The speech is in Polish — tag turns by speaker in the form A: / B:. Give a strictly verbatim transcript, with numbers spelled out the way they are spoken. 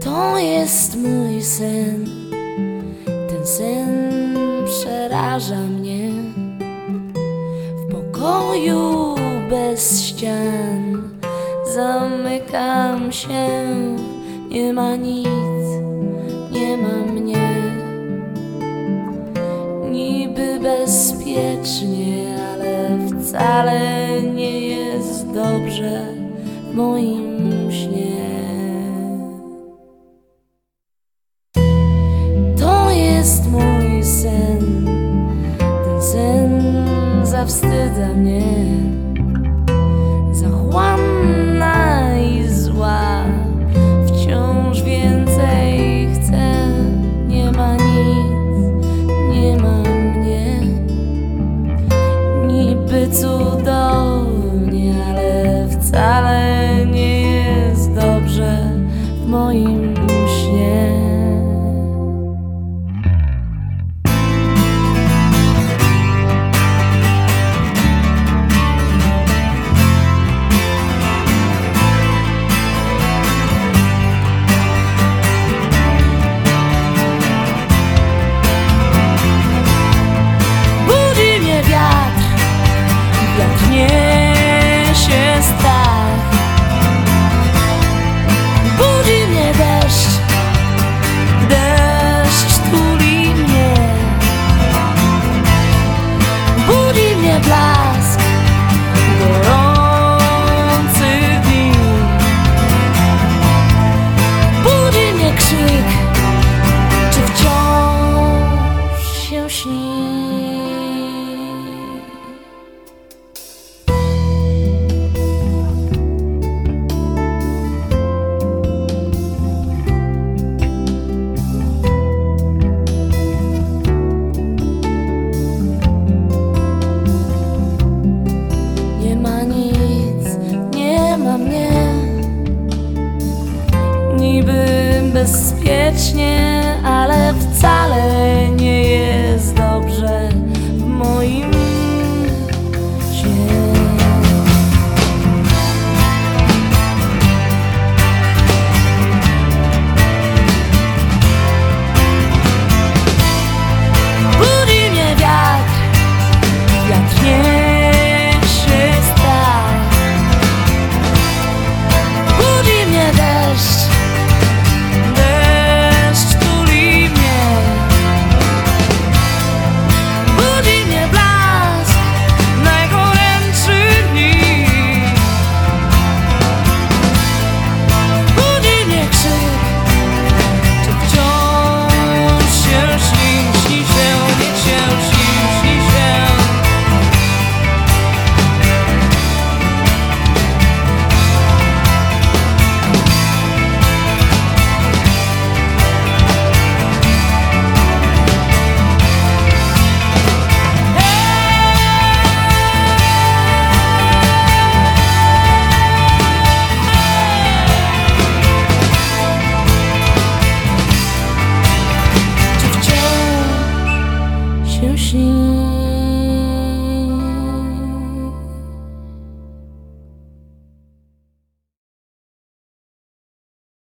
A: To jest mój sen, ten sen przeraża mnie. W pokoju bez ścian zamykam się, nie ma nic, nie ma mnie. Niby bezpiecznie, ale wcale nie jest dobrze w moim śnie. To jest mój sen, ten sen zawstydza mnie. Zachłanna i zła, wciąż więcej chcę. Nie ma nic, nie ma mnie. Niby cudownie, ale wcale nie jest dobrze w moim śnie. Niesie strach, budzi mnie deszcz, deszcz tuli mnie, budzi mnie blask gorących dni, budzi mnie krzyk, czy wciąż się śni. Niby bezpiecznie, ale wcale nie jest dobrze w moim śnie. Budzi mnie wiatr, wiatr niesie strach, budzi mnie deszcz, się śni.